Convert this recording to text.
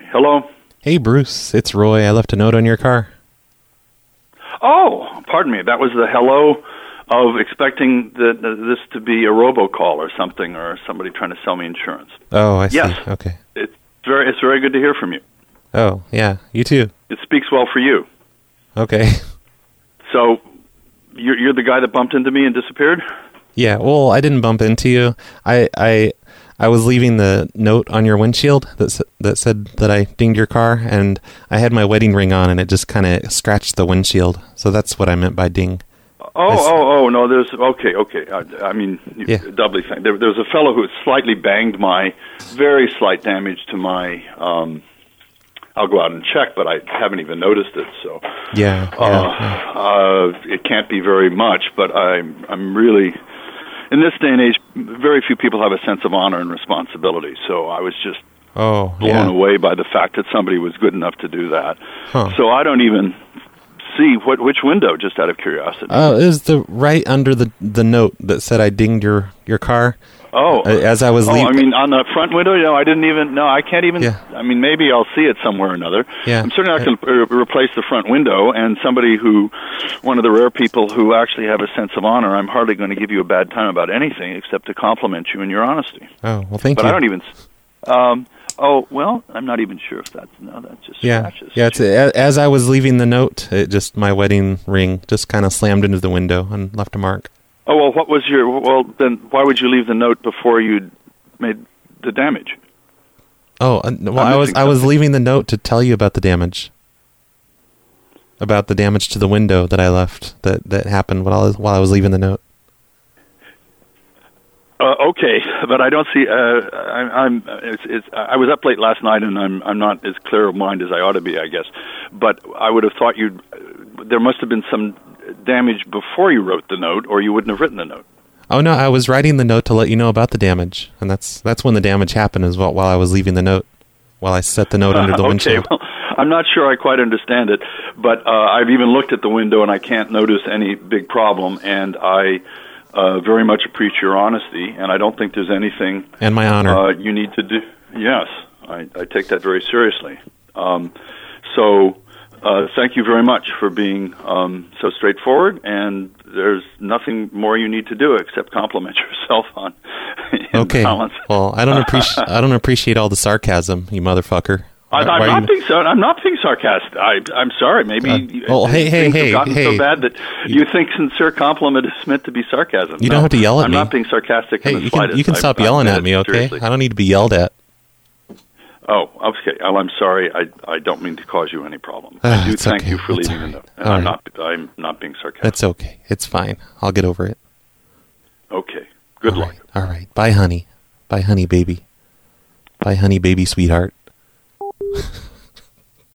Hello? Hey, Bruce. It's Roy. I left a note on your car. Oh, pardon me. That was the hello of expecting this to be a robocall or something, or somebody trying to sell me insurance. Oh, I see. Yes. Okay. It's very good to hear from you. Oh, yeah. You too. It speaks well for you. Okay. So, you're the guy that bumped into me and disappeared? Yeah, well, I didn't bump into you. I was leaving the note on your windshield that said that I dinged your car, and I had my wedding ring on, and it just kind of scratched the windshield. So that's what I meant by ding. No, there's... Okay. I mean, yeah. Doubly thank. There was a fellow who slightly banged my... Very slight damage to my... I'll go out and check, but I haven't even noticed it, so... Yeah. It can't be very much, but I'm really... In this day and age, very few people have a sense of honor and responsibility, so I was just blown away by the fact that somebody was good enough to do that. Huh. So I don't even see which window, just out of curiosity. It was the right under the note that said I dinged your car. Oh. As I was leaving. I mean, on the front window? No, I didn't even... No, I can't even... Yeah. I mean, maybe I'll see it somewhere or another. Yeah. I'm certainly not going to replace the front window, and somebody who... One of the rare people who actually have a sense of honor, I'm hardly going to give you a bad time about anything except to compliment you in your honesty. Oh, well, thank you. But I don't even... well, I'm not even sure if that's... No, that's just scratches. Yeah, as I was leaving the note, my wedding ring just kind of slammed into the window and left a mark. Oh, well, what was your... Well, then why would you leave the note before you made the damage? Oh, well, I was leaving the note to tell you about the damage. About the damage to the window that I left that happened while I was leaving the note. Okay, but I don't see... I was up late last night, and I'm not as clear of mind as I ought to be, I guess. But I would have thought there must have been some damage before you wrote the note, or you wouldn't have written the note. Oh, no, I was writing the note to let you know about the damage, and that's when the damage happened, is while I was leaving the note, while I set the note under the windshield. Okay, well, I'm not sure I quite understand it, but I've even looked at the window, and I can't notice any big problem, and I very much appreciate your honesty, and I don't think there's anything... And my honor. You need to do... Yes, I take that very seriously. Thank you very much for being so straightforward, and there's nothing more you need to do except compliment yourself on. Okay. Balance. Well, I don't appreciate all the sarcasm, you motherfucker. I'm not being sarcastic. I'm sorry. Maybe things have gotten so bad that you think sincere compliment is meant to be sarcasm. You don't have to yell at me. I'm not being sarcastic in the slightest. You can stop yelling at me, okay? Seriously. I don't need to be yelled at. Oh, okay. Well, I'm sorry. I don't mean to cause you any problem. I do thank you for leaving the note. And I'm not being sarcastic. That's okay. It's fine. I'll get over it. Okay. Good luck. All right. Bye, honey. Bye, honey, baby. Bye, honey, baby, sweetheart.